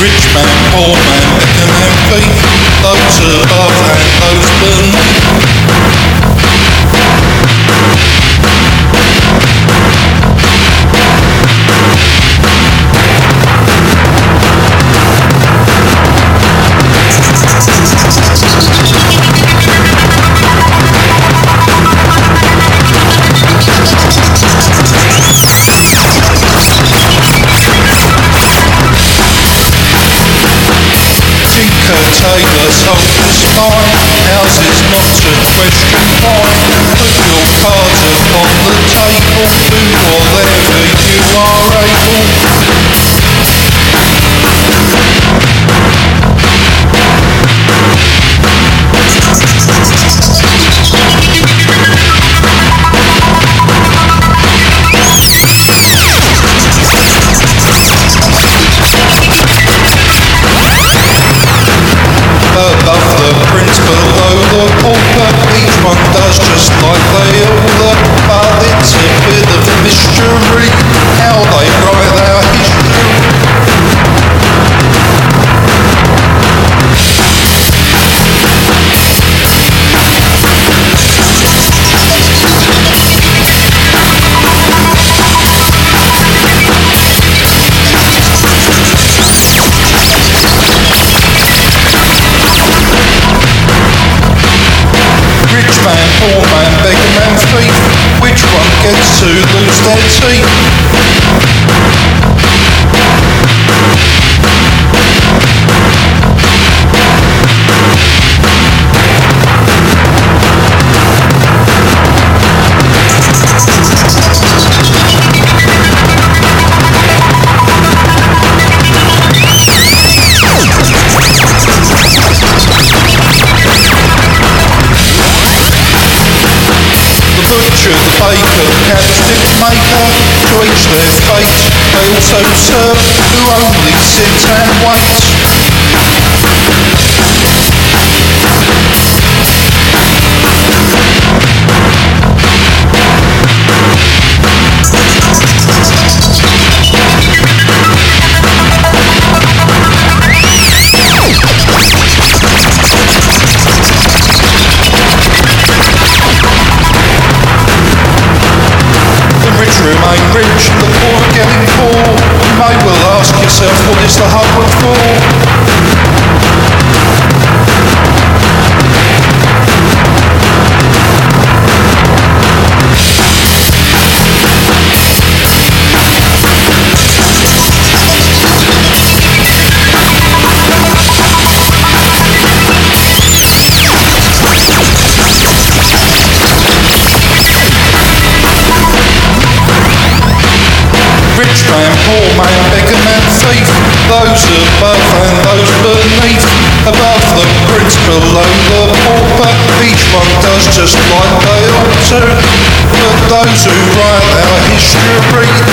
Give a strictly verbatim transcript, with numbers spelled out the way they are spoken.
Rich man, poor man, beckham and thief, those above and those beneath. Taylor, soldiers fine, houses not to question why. Put your cards upon the table, do whatever you are able. Above the prince, below the pauper, each one does just like they all. But it's a bit of a mystery how they write our history. Man, poor man, beggar man, thief, which one gets to lose their teeth? Butcher, the baker, the candlestick maker, to each their fate, they also serve who only sit and wait. Remain rich, the poor are getting poor. You may well ask yourself, what is the hard work for? Rich man, poor man, beggar man, thief, those above and those beneath. Above the prince, below the pauper, each one does just like they ought to. But those who write our history